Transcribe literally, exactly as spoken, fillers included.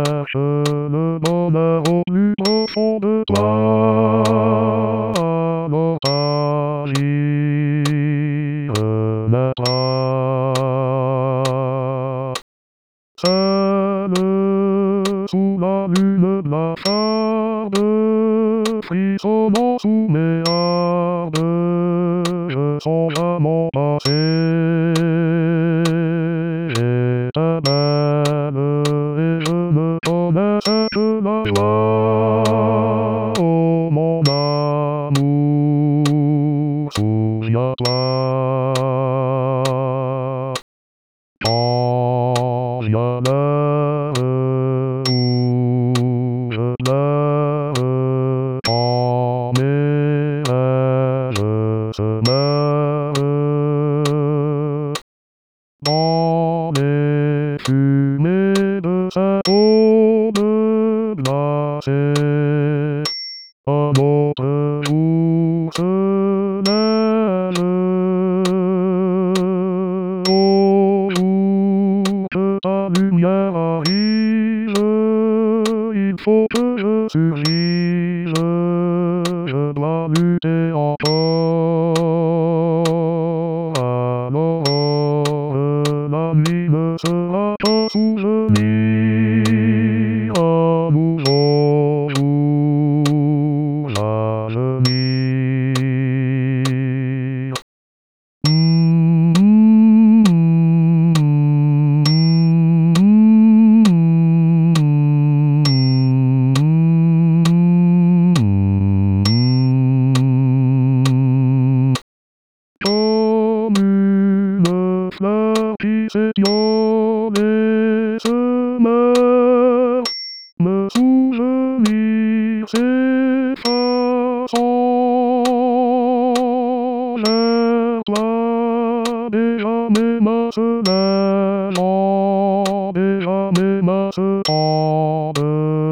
cherche le bonheur au plus profond de toi. Alors agis, remets-toi. Seul sous la lune blafarde, frissonnant sous mes hardes, je songe à mon passé. Était belle et je ne connaissais que la joie. Oh mon amour, souviens-toi. Quand vient l'heure où je pleure, quand mes rêves se meurent, dans les fumées de cette aube glacée, un autre jour se lève. Au jour que ta lumière arrive, il faut que je survive, je dois lutter encore. Alors la nuit ne sera qu'un souvenir, un nouveau jour à venir. Comme une fleur qui s'étiole et se meurt, me souvenir s'effaçant. Vers toi, déjà mes mains se lèvent, déjà mes mains se tendent.